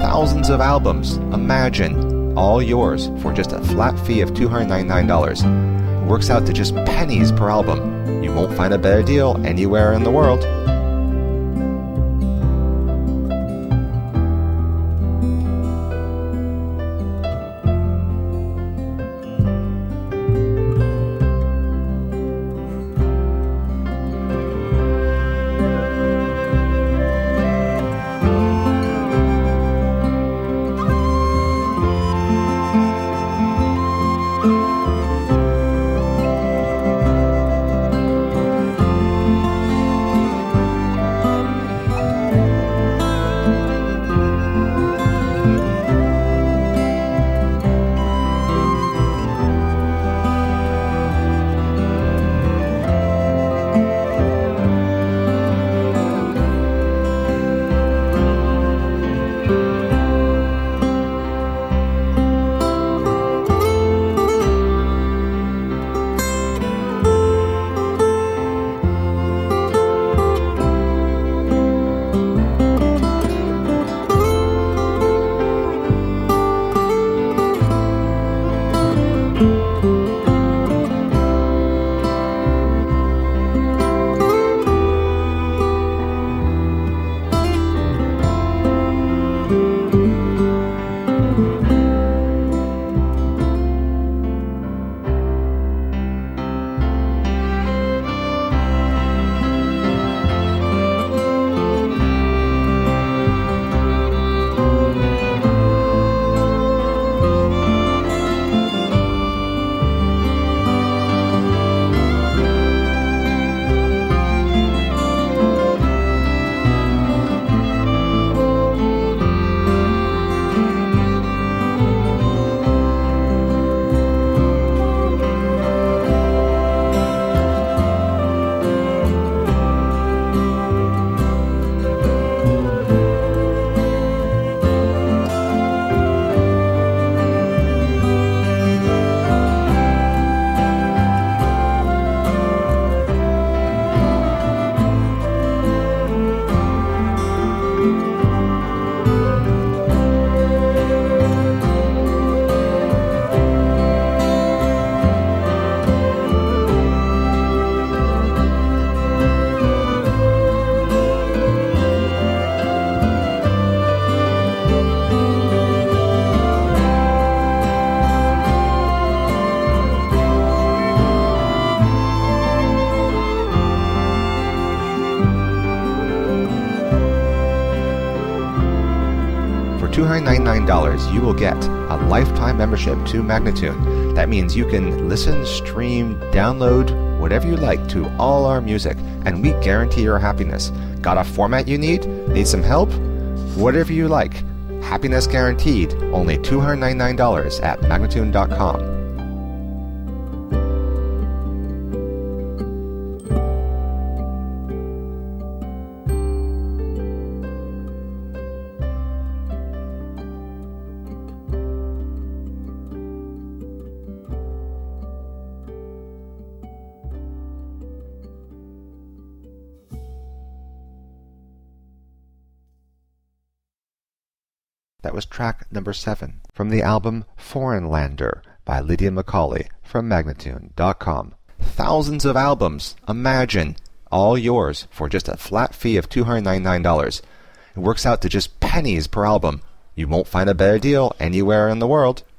thousands of albums. Imagine, all yours for just a flat fee of $299. It works out to just pennies per album. You won't find a better deal anywhere in the world. $299, you will get a lifetime membership to Magnatune. That means you can listen, stream, download, whatever you like to all our music, and we guarantee your happiness. Got a format you need? Need some help? Whatever you like. Happiness guaranteed. Only $299 at Magnatune.com. That was track number 7 from the album Foreign Lander by Lydia Macaulay from Magnatune.com. Thousands of albums. Imagine, all yours for just a flat fee of $299. It works out to just pennies per album. You won't find a better deal anywhere in the world.